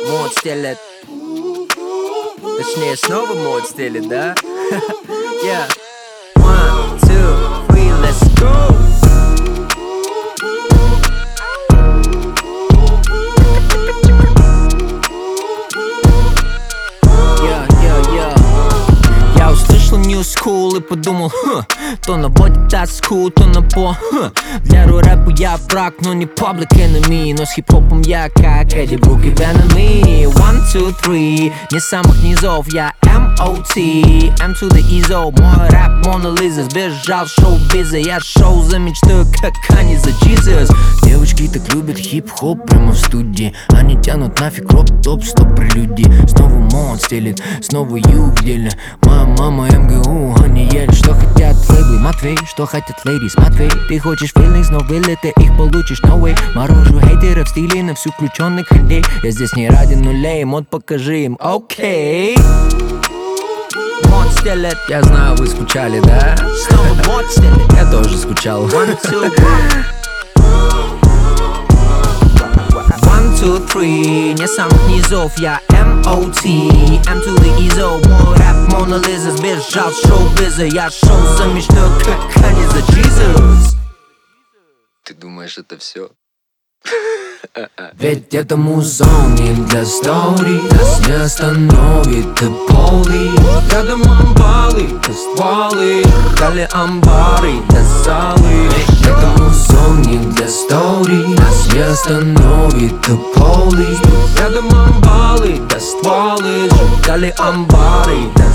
мод стелет. Точнее, снова мод стелет, да? Yeah. 1, 2, 3, let's go! Я услышал New School и подумал, то наводит тоску, то на Для рэпа я враг, но не Public Enemy. Но с хип-хопом я как Эдди Брук и Venom. 1, 2, 3, не самых низов, я M.O.T. M to the Ezo, мой рэп Мона Лиза. Сбежал шоу-биза, я шоу за мечтой, как они за Jesus. Девочки так любят хип-хоп прямо в студии. Они тянут нафиг роп-топ, стоп прелюдии. Снова мод стелит, снова юг делит. Моя мама МГУ, они ели. Что хотят лейблы, Матвей, что хотят лейдис, Матвей. Ты хочешь feelings, но вылеты их получишь, no way. Морожу хейтеров в стиле на всю включенных людей. Я здесь не ради нулей, мод покажи им, окей. Мод стелет, я знаю, вы скучали, да? Снова мод стелет, я тоже скучал. 1, 2, 3, не самых низов, я M.O.T. M to the Ezo, мой рэп Мона Лиза. Сбежал шоу-биза, я шоу за мечтой, как они за Jesus. Ты думаешь, это все? Ведь это музон не для стори. Нас не остановит и поли. Рядом амбалы, да стволы. Дали амбары, да залы. Ведь это музон не для стори. Нас не остановит и поли. Рядом амбалы, да стволы. Дали амбары, да